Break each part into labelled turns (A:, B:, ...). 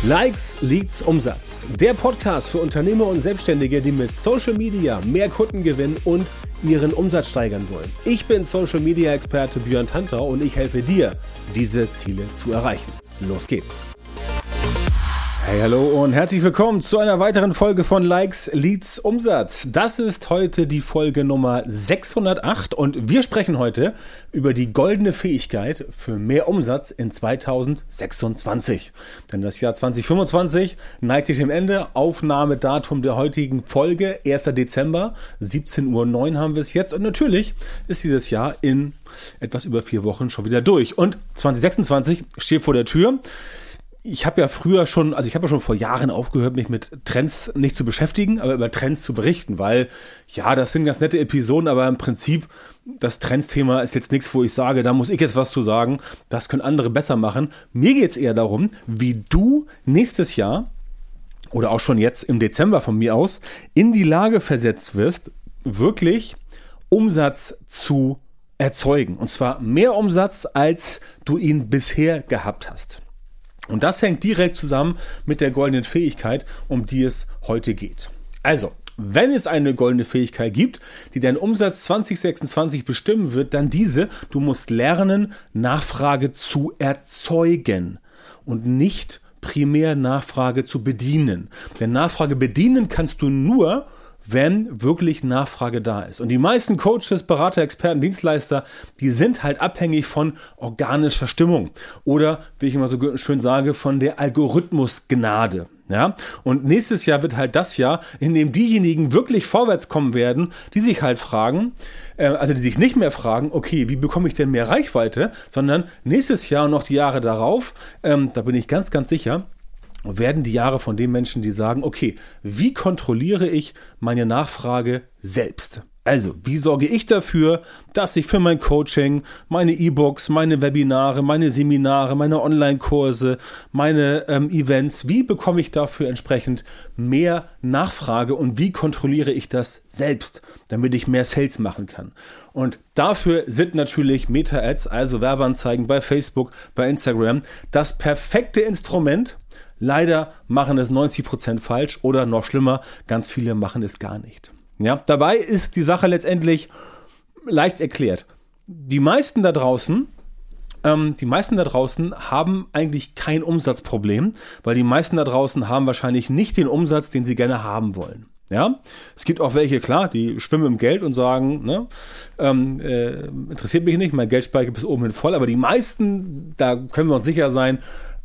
A: Likes, Leads, Umsatz. Der Podcast für Unternehmer und Selbstständige, die mit Social Media mehr Kunden gewinnen und ihren Umsatz steigern wollen. Ich bin Social Media Experte Björn Tantau und ich helfe dir, diese Ziele zu erreichen. Los geht's! Hey, hallo und herzlich willkommen zu einer weiteren Folge von Likes, Leads, Umsatz. Das ist heute die Folge Nummer 608 und wir sprechen heute über die goldene Fähigkeit für mehr Umsatz in 2026. Denn das Jahr 2025 neigt sich dem Ende. Aufnahmedatum der heutigen Folge, 1. Dezember, 17:09 Uhr haben wir es jetzt. Und natürlich ist dieses Jahr in etwas über 4 Wochen schon wieder durch. Und 2026 steht vor der Tür. Ich habe ja schon vor Jahren aufgehört, mich mit Trends nicht zu beschäftigen, aber über Trends zu berichten, weil, ja, das sind ganz nette Episoden, aber im Prinzip, das Trends-Thema ist jetzt nichts, wo ich sage, da muss ich jetzt was zu sagen, das können andere besser machen. Mir geht's eher darum, wie du nächstes Jahr oder auch schon jetzt im Dezember von mir aus in die Lage versetzt wirst, wirklich Umsatz zu erzeugen. Und zwar mehr Umsatz, als du ihn bisher gehabt hast. Und das hängt direkt zusammen mit der goldenen Fähigkeit, um die es heute geht. Also, wenn es eine goldene Fähigkeit gibt, die deinen Umsatz 2026 bestimmen wird, dann diese: Du musst lernen, Nachfrage zu erzeugen und nicht primär Nachfrage zu bedienen. Denn Nachfrage bedienen kannst du nur, wenn wirklich Nachfrage da ist. Und die meisten Coaches, Berater, Experten, Dienstleister, die sind halt abhängig von organischer Stimmung oder, wie ich immer so schön sage, von der Algorithmusgnade. Ja? Und nächstes Jahr wird halt das Jahr, in dem diejenigen wirklich vorwärts kommen werden, die sich halt fragen, die sich nicht mehr fragen, okay, wie bekomme ich denn mehr Reichweite, sondern nächstes Jahr und noch die Jahre darauf, da bin ich ganz, ganz sicher, werden die Jahre von den Menschen, die sagen, okay, wie kontrolliere ich meine Nachfrage selbst? Also, wie sorge ich dafür, dass ich für mein Coaching, meine E-Books, meine Webinare, meine Seminare, meine Online-Kurse, meine Events, wie bekomme ich dafür entsprechend mehr Nachfrage und wie kontrolliere ich das selbst, damit ich mehr Sales machen kann? Und dafür sind natürlich Meta-Ads, also Werbeanzeigen bei Facebook, bei Instagram, das perfekte Instrument. Leider machen es 90% falsch oder noch schlimmer, ganz viele machen es gar nicht. Ja, dabei ist die Sache letztendlich leicht erklärt. Die meisten da draußen haben eigentlich kein Umsatzproblem, weil die meisten da draußen haben wahrscheinlich nicht den Umsatz, den sie gerne haben wollen. Ja, es gibt auch welche, klar, die schwimmen im Geld und sagen, interessiert mich nicht, mein Geldspeicher bis oben hin voll, aber die meisten, da können wir uns sicher sein,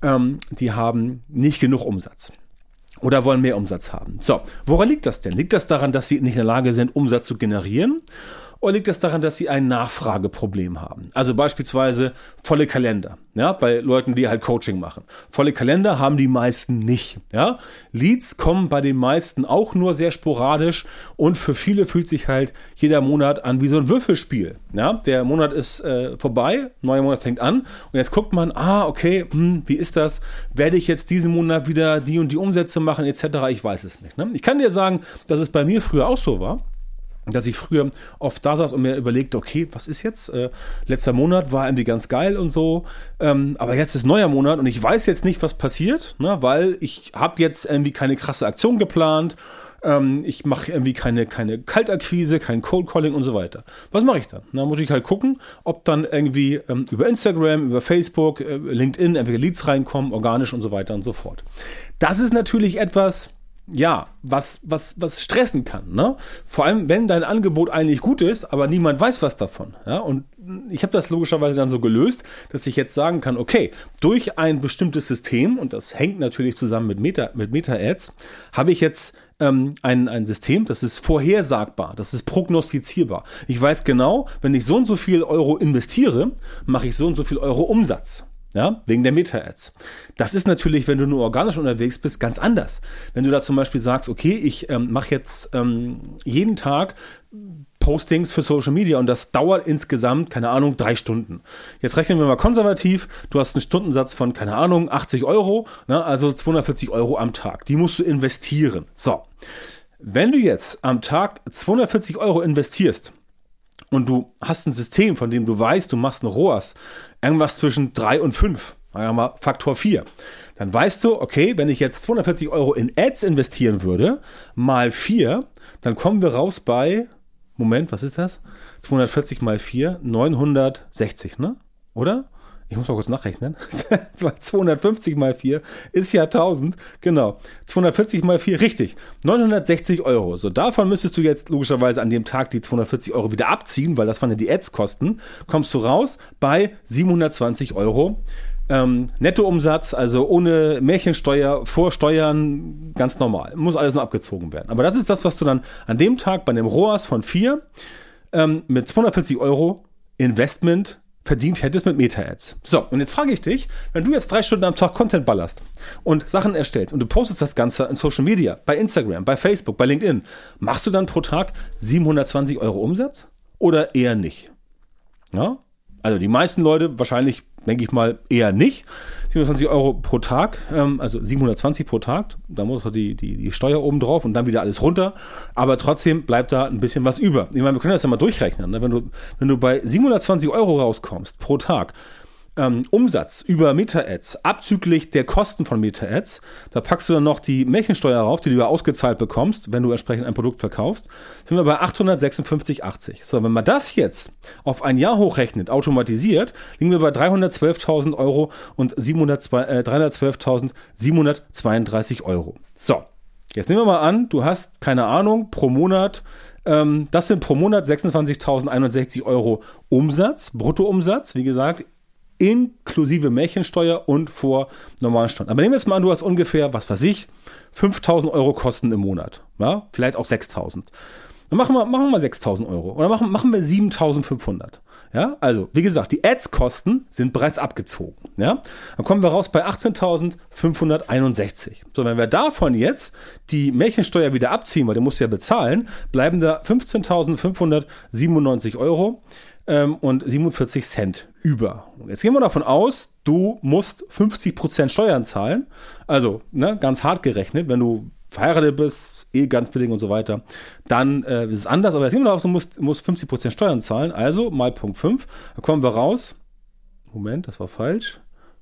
A: die haben nicht genug Umsatz oder wollen mehr Umsatz haben. So, woran liegt das denn? Liegt das daran, dass sie nicht in der Lage sind, Umsatz zu generieren? Oder liegt das daran, dass sie ein Nachfrageproblem haben? Also beispielsweise volle Kalender, ja, bei Leuten, die halt Coaching machen. Volle Kalender haben die meisten nicht, ja. Leads kommen bei den meisten auch nur sehr sporadisch und für viele fühlt sich halt jeder Monat an wie so ein Würfelspiel, ja. Der Monat ist vorbei, neuer Monat fängt an und jetzt guckt man, okay, wie ist das? Werde ich jetzt diesen Monat wieder die und die Umsätze machen etc.? Ich weiß es nicht, ne? Ich kann dir sagen, dass es bei mir früher auch so war, dass ich früher oft da saß und mir überlegte, okay, was ist jetzt? Letzter Monat war irgendwie ganz geil und so, aber jetzt ist neuer Monat und ich weiß jetzt nicht, was passiert, ne, weil ich habe jetzt irgendwie keine krasse Aktion geplant, ich mache irgendwie keine Kaltakquise, kein Cold Calling und so weiter. Was mache ich dann? Da muss ich halt gucken, ob dann irgendwie über Instagram, über Facebook, LinkedIn irgendwelche Leads reinkommen, organisch und so weiter und so fort. Das ist natürlich etwas, ja, was stressen kann, ne? Vor allem, wenn dein Angebot eigentlich gut ist, aber niemand weiß was davon, ja? Und ich habe das logischerweise dann so gelöst, dass ich jetzt sagen kann, okay, durch ein bestimmtes System, und das hängt natürlich zusammen mit Meta-Ads, habe ich jetzt ein System, das ist vorhersagbar, das ist prognostizierbar. Ich weiß genau, wenn ich so und so viel Euro investiere, mache ich so und so viel Euro Umsatz. Ja, wegen der Meta-Ads. Das ist natürlich, wenn du nur organisch unterwegs bist, ganz anders. Wenn du da zum Beispiel sagst, okay, ich mache jetzt jeden Tag Postings für Social Media und das dauert insgesamt, 3 Stunden. Jetzt rechnen wir mal konservativ, du hast einen Stundensatz von, 80 Euro, ne, also 240 Euro am Tag. Die musst du investieren. So, wenn du jetzt am Tag 240 Euro investierst, und du hast ein System, von dem du weißt, du machst einen ROAS, irgendwas zwischen 3 und 5, sagen wir mal Faktor 4. Dann weißt du, okay, wenn ich jetzt 240 Euro in Ads investieren würde, mal 4, dann kommen wir raus bei, Moment, was ist das? 240 mal 4, 960, ne? Oder? Ich muss mal kurz nachrechnen. 250 mal 4 ist ja 1000. Genau. 240 mal 4, richtig. 960 Euro. So, davon müsstest du jetzt logischerweise an dem Tag die 240 Euro wieder abziehen, weil das waren ja die Ads-Kosten. Kommst du raus bei 720 Euro. Nettoumsatz, also ohne Märchensteuer, vor Steuern, ganz normal. Muss alles nur abgezogen werden. Aber das ist das, was du dann an dem Tag bei einem ROAS von 4 mit 240 Euro Investment verdient hättest mit Meta-Ads. So, und jetzt frage ich dich, wenn du jetzt 3 Stunden am Tag Content ballerst und Sachen erstellst und du postest das Ganze in Social Media, bei Instagram, bei Facebook, bei LinkedIn, machst du dann pro Tag 720 Euro Umsatz oder eher nicht? Ja? Also die meisten Leute wahrscheinlich, denke ich mal, eher nicht. 27 Euro pro Tag, also 720 pro Tag, da muss die Steuer oben drauf und dann wieder alles runter, aber trotzdem bleibt da ein bisschen was über. Ich meine, wir können das ja mal durchrechnen, ne? Wenn du bei 720 Euro rauskommst pro Tag, Umsatz über Meta-Ads, abzüglich der Kosten von Meta-Ads, da packst du dann noch die Märchensteuer rauf, die du ja ausgezahlt bekommst, wenn du entsprechend ein Produkt verkaufst, sind wir bei 856,80. So, wenn man das jetzt auf ein Jahr hochrechnet, automatisiert, liegen wir bei 312.000 Euro und 312.732 Euro. So, jetzt nehmen wir mal an, du hast, keine Ahnung, pro Monat, das sind pro Monat 26.061 Euro Umsatz, Bruttoumsatz, wie gesagt, inklusive Märchensteuer und vor normalen Steuern. Aber nehmen wir jetzt mal an, du hast ungefähr, was weiß ich, 5.000 Euro Kosten im Monat. Ja, vielleicht auch 6.000. Dann machen wir mal 6.000 Euro. Oder machen wir 7.500. Ja, also, wie gesagt, die Ads-Kosten sind bereits abgezogen. Ja, dann kommen wir raus bei 18.561. So, wenn wir davon jetzt die Märchensteuer wieder abziehen, weil der muss ja bezahlen, bleiben da 15.597 Euro. Und 47 Cent über. Jetzt gehen wir davon aus, du musst 50% Steuern zahlen. Also, ne, ganz hart gerechnet, wenn du verheiratet bist, ganz bedingt und so weiter, dann ist es anders. Aber jetzt gehen wir davon aus, du musst 50% Steuern zahlen. Also mal Punkt 5. Da kommen wir raus. Moment, das war falsch.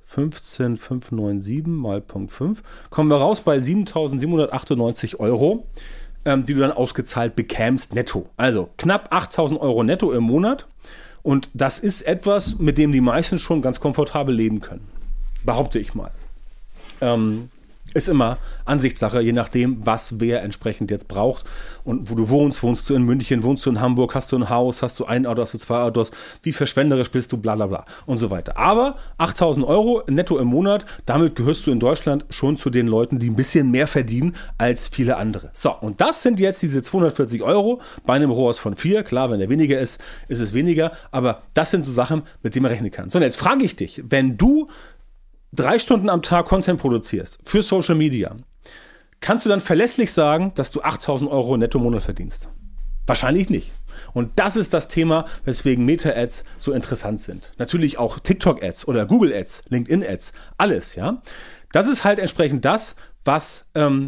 A: 15.597 mal Punkt 5. Kommen wir raus bei 7.798 Euro, die du dann ausgezahlt bekämst netto. Also knapp 8.000 Euro netto im Monat. Und das ist etwas, mit dem die meisten schon ganz komfortabel leben können. Behaupte ich mal. Ist immer Ansichtssache, je nachdem, was wer entsprechend jetzt braucht und wo du wohnst. Wohnst du in München, wohnst du in Hamburg, hast du ein Haus, hast du ein Auto, hast du 2 Autos, wie verschwenderisch bist du, bla bla bla und so weiter. Aber 8.000 Euro netto im Monat, damit gehörst du in Deutschland schon zu den Leuten, die ein bisschen mehr verdienen als viele andere. So, und das sind jetzt diese 240 Euro bei einem ROAS von 4. Klar, wenn der weniger ist, ist es weniger, aber das sind so Sachen, mit denen man rechnen kann. So, und jetzt frage ich dich, wenn du 3 Stunden am Tag Content produzierst für Social Media, kannst du dann verlässlich sagen, dass du 8.000 Euro netto im Monat verdienst? Wahrscheinlich nicht. Und das ist das Thema, weswegen Meta-Ads so interessant sind. Natürlich auch TikTok-Ads oder Google-Ads, LinkedIn-Ads, alles, ja. Das ist halt entsprechend was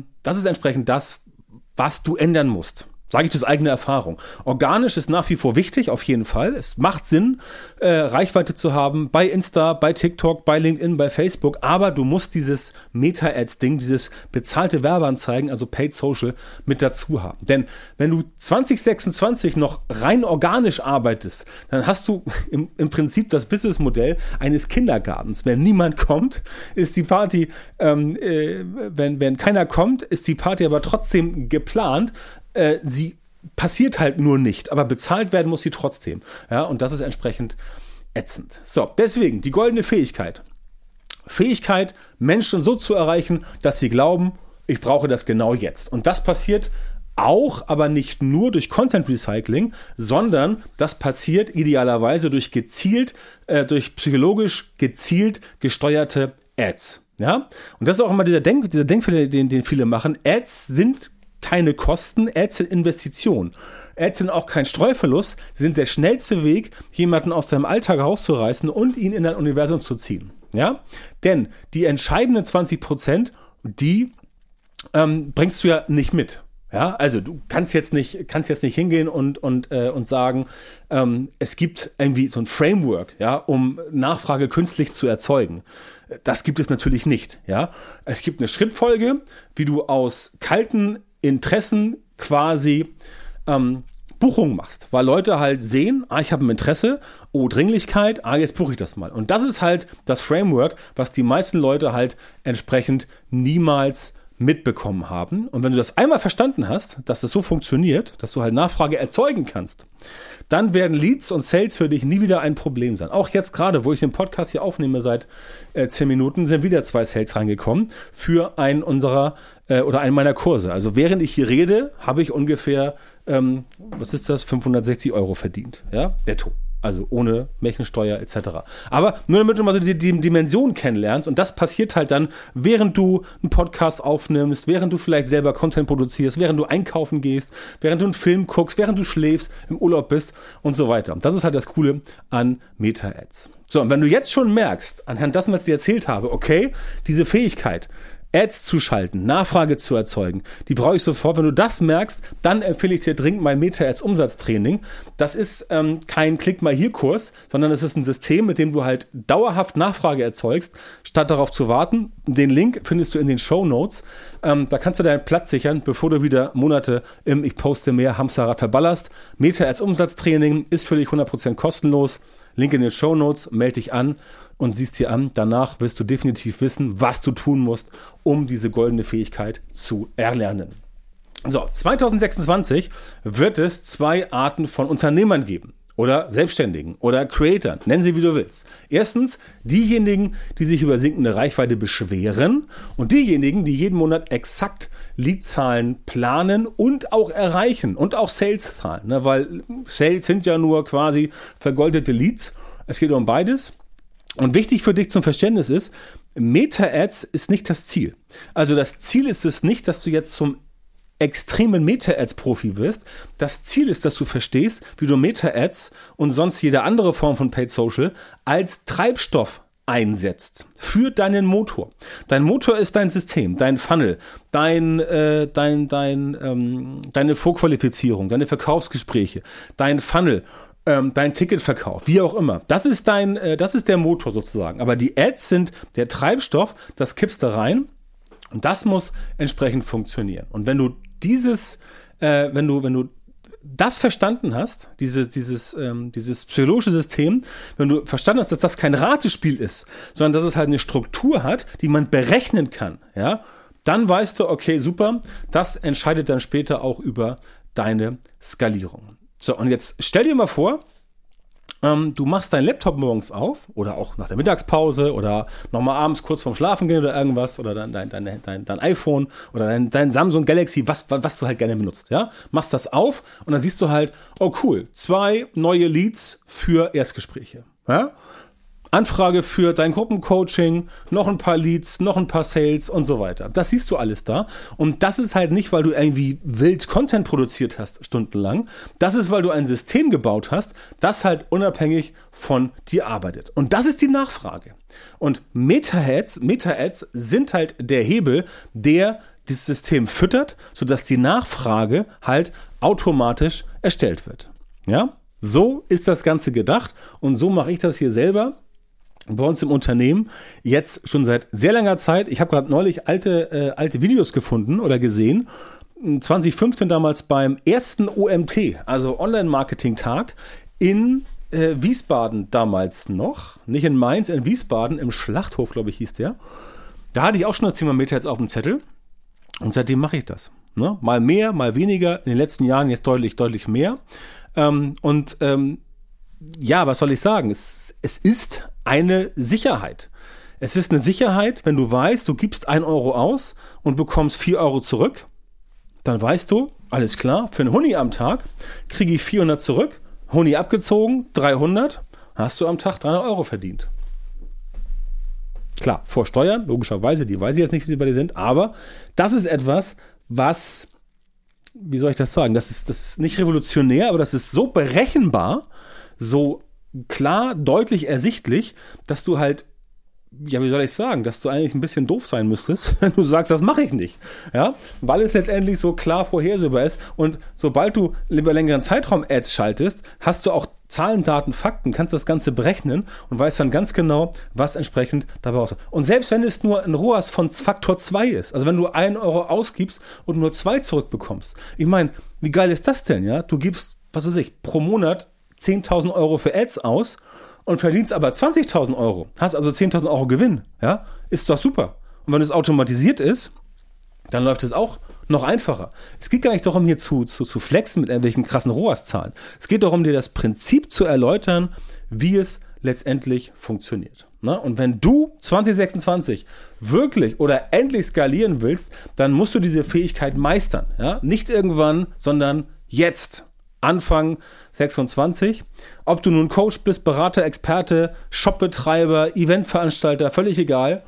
A: du ändern musst. Sage ich aus eigener Erfahrung. Organisch ist nach wie vor wichtig, auf jeden Fall. Es macht Sinn, Reichweite zu haben bei Insta, bei TikTok, bei LinkedIn, bei Facebook. Aber du musst dieses Meta-Ads-Ding, dieses bezahlte Werbeanzeigen, also Paid Social, mit dazu haben. Denn wenn du 2026 noch rein organisch arbeitest, dann hast du im Prinzip das Businessmodell eines Kindergartens. Wenn niemand kommt, ist die Party, wenn keiner kommt, ist die Party aber trotzdem geplant. Sie passiert halt nur nicht, aber bezahlt werden muss sie trotzdem. Ja, und das ist entsprechend ätzend. So, deswegen die goldene Fähigkeit. Fähigkeit, Menschen so zu erreichen, dass sie glauben, ich brauche das genau jetzt. Und das passiert auch, aber nicht nur durch Content Recycling, sondern das passiert idealerweise durch psychologisch gezielt gesteuerte Ads. Ja, und das ist auch immer dieser Denkfehler, den viele machen. Ads sind keine Kosten, Ads sind Investitionen. Ads sind auch kein Streuverlust, sie sind der schnellste Weg, jemanden aus deinem Alltag rauszureißen und ihn in dein Universum zu ziehen. Ja? Denn die entscheidenden 20%, die bringst du ja nicht mit. Ja, also du kannst jetzt nicht hingehen und sagen, es gibt irgendwie so ein Framework, ja, um Nachfrage künstlich zu erzeugen. Das gibt es natürlich nicht, ja. Es gibt eine Schrittfolge, wie du aus kalten Interessen quasi Buchungen machst, weil Leute halt sehen, ich habe ein Interesse, Dringlichkeit, jetzt buche ich das mal. Und das ist halt das Framework, was die meisten Leute halt entsprechend niemals mitbekommen haben. Und wenn du das einmal verstanden hast, dass das so funktioniert, dass du halt Nachfrage erzeugen kannst, dann werden Leads und Sales für dich nie wieder ein Problem sein. Auch jetzt gerade, wo ich den Podcast hier aufnehme seit 10 Minuten, sind wieder 2 Sales reingekommen für einen meiner Kurse. Also während ich hier rede, habe ich ungefähr, 560 Euro verdient, ja, netto. Also ohne Märchensteuer etc. Aber nur damit du mal so die Dimension kennenlernst, und das passiert halt dann, während du einen Podcast aufnimmst, während du vielleicht selber Content produzierst, während du einkaufen gehst, während du einen Film guckst, während du schläfst, im Urlaub bist und so weiter. Und das ist halt das Coole an Meta-Ads. So, und wenn du jetzt schon merkst, anhand dessen, was ich dir erzählt habe, okay, diese Fähigkeit, Ads zu schalten, Nachfrage zu erzeugen, die brauche ich sofort. Wenn du das merkst, dann empfehle ich dir dringend mein Meta-Ads-Umsatztraining. Das ist kein Klick-mal-hier-Kurs, sondern es ist ein System, mit dem du halt dauerhaft Nachfrage erzeugst, statt darauf zu warten. Den Link findest du in den Shownotes. Da kannst du deinen Platz sichern, bevor du wieder Monate im Ich poste mehr Hamsterrad verballerst. Meta-Ads-Umsatztraining ist für dich 100% kostenlos. Link in den Shownotes, melde dich an und siehst dir an. Danach wirst du definitiv wissen, was du tun musst, um diese goldene Fähigkeit zu erlernen. So, 2026 wird es 2 Arten von Unternehmern geben. Oder Selbstständigen oder Creatoren, nenn sie wie du willst. Erstens diejenigen, die sich über sinkende Reichweite beschweren, und diejenigen, die jeden Monat exakt Leadzahlen planen und auch erreichen und auch Sales-Zahlen, ne? Weil Sales sind ja nur quasi vergoldete Leads. Es geht um beides. Und wichtig für dich zum Verständnis ist, Meta-Ads ist nicht das Ziel. Also das Ziel ist es nicht, dass du jetzt zum extremen Meta-Ads-Profi wirst. Das Ziel ist, dass du verstehst, wie du Meta-Ads und sonst jede andere Form von Paid Social als Treibstoff einsetzt für deinen Motor. Dein Motor ist dein System, dein Funnel, deine Vorqualifizierung, deine Verkaufsgespräche, dein Funnel, dein Ticketverkauf, wie auch immer. Das ist der Motor sozusagen. Aber die Ads sind der Treibstoff, das kippst da rein und das muss entsprechend funktionieren. Und wenn du wenn du das verstanden hast, dieses psychologische System, wenn du verstanden hast, dass das kein Ratespiel ist, sondern dass es halt eine Struktur hat, die man berechnen kann, ja, dann weißt du, okay, super, das entscheidet dann später auch über deine Skalierung. So, und jetzt stell dir mal vor, du machst deinen Laptop morgens auf oder auch nach der Mittagspause oder nochmal abends kurz vorm Schlafen gehen oder irgendwas oder dein iPhone oder dein Samsung Galaxy, was du halt gerne benutzt, ja? Machst das auf und dann siehst du halt, oh cool, 2 neue Leads für Erstgespräche, ja? Anfrage für dein Gruppencoaching, noch ein paar Leads, noch ein paar Sales und so weiter. Das siehst du alles da. Und das ist halt nicht, weil du irgendwie wild Content produziert hast, stundenlang. Das ist, weil du ein System gebaut hast, das halt unabhängig von dir arbeitet. Und das ist die Nachfrage. Und Meta-Ads sind halt der Hebel, der dieses System füttert, sodass die Nachfrage halt automatisch erstellt wird. Ja? So ist das Ganze gedacht und so mache ich das hier selber bei uns im Unternehmen jetzt schon seit sehr langer Zeit. Ich habe gerade neulich alte Videos gefunden oder gesehen. 2015 damals beim ersten OMT, also Online-Marketing-Tag in Wiesbaden damals noch. Nicht in Mainz, in Wiesbaden, im Schlachthof, glaube ich, hieß der. Da hatte ich auch schon das Thema Meta jetzt auf dem Zettel. Und seitdem mache ich das. Ne? Mal mehr, mal weniger. In den letzten Jahren jetzt deutlich mehr. Ja, was soll ich sagen? Es ist eine Sicherheit. Es ist eine Sicherheit, wenn du weißt, du gibst 1 Euro aus und bekommst 4 Euro zurück. Dann weißt du, alles klar, für einen Huni am Tag kriege ich 400 zurück, Huni abgezogen, 300, hast du am Tag 300 Euro verdient. Klar, vor Steuern, logischerweise, die weiß ich jetzt nicht, wie sie bei dir sind, aber das ist etwas, was, wie soll ich das sagen, das ist nicht revolutionär, aber das ist so berechenbar, so klar, deutlich ersichtlich, dass du halt ja, wie soll ich sagen, dass du eigentlich ein bisschen doof sein müsstest, wenn du sagst, das mache ich nicht. Ja, weil es letztendlich so klar vorhersehbar ist. Und sobald du über längeren Zeitraum Ads schaltest, hast du auch Zahlen, Daten, Fakten, kannst das Ganze berechnen und weißt dann ganz genau, was entsprechend dabei rauskommt. Und selbst wenn es nur ein ROAS von Faktor 2 ist, also wenn du 1 Euro ausgibst und nur 2 zurückbekommst, ich meine, wie geil ist das denn, ja? Du gibst, was weiß ich, pro Monat 10.000 Euro für Ads aus und verdienst aber 20.000 Euro, hast also 10.000 Euro Gewinn, ja, ist doch super. Und wenn es automatisiert ist, dann läuft es auch noch einfacher. Es geht gar nicht darum, hier zu flexen mit irgendwelchen krassen ROAS-Zahlen. Es geht darum, dir das Prinzip zu erläutern, wie es letztendlich funktioniert. Ne? Und wenn du 2026 wirklich oder endlich skalieren willst, dann musst du diese Fähigkeit meistern. Ja? Nicht irgendwann, sondern jetzt. Anfang 26. Ob du nun Coach bist, Berater, Experte, Shopbetreiber, Eventveranstalter, völlig egal.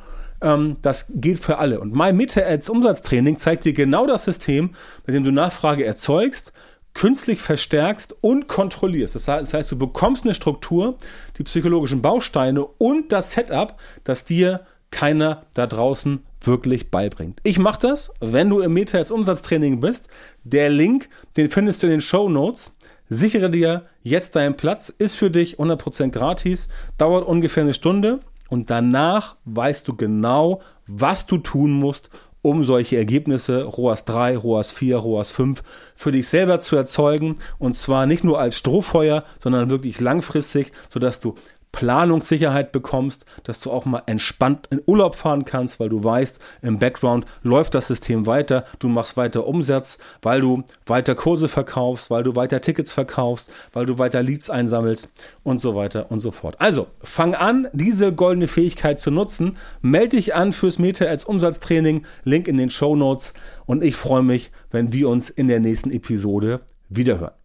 A: Das geht für alle. Und mein Meta-Ads-Umsatztraining zeigt dir genau das System, mit dem du Nachfrage erzeugst, künstlich verstärkst und kontrollierst. Das heißt, du bekommst eine Struktur, die psychologischen Bausteine und das Setup, das dir keiner da draußen wirklich beibringt. Ich mache das, wenn du im Meta-Ads-Umsatztraining bist. Der Link, den findest du in den Shownotes. Sichere dir jetzt deinen Platz, ist für dich 100% gratis, dauert ungefähr eine Stunde und danach weißt du genau, was du tun musst, um solche Ergebnisse, ROAS 3, ROAS 4, ROAS 5, für dich selber zu erzeugen und zwar nicht nur als Strohfeuer, sondern wirklich langfristig, sodass du Planungssicherheit bekommst, dass du auch mal entspannt in Urlaub fahren kannst, weil du weißt, im Background läuft das System weiter, du machst weiter Umsatz, weil du weiter Kurse verkaufst, weil du weiter Tickets verkaufst, weil du weiter Leads einsammelst und so weiter und so fort. Also, fang an, diese goldene Fähigkeit zu nutzen, melde dich an fürs Meta-Ads-Umsatztraining, Link in den Shownotes und ich freue mich, wenn wir uns in der nächsten Episode wiederhören.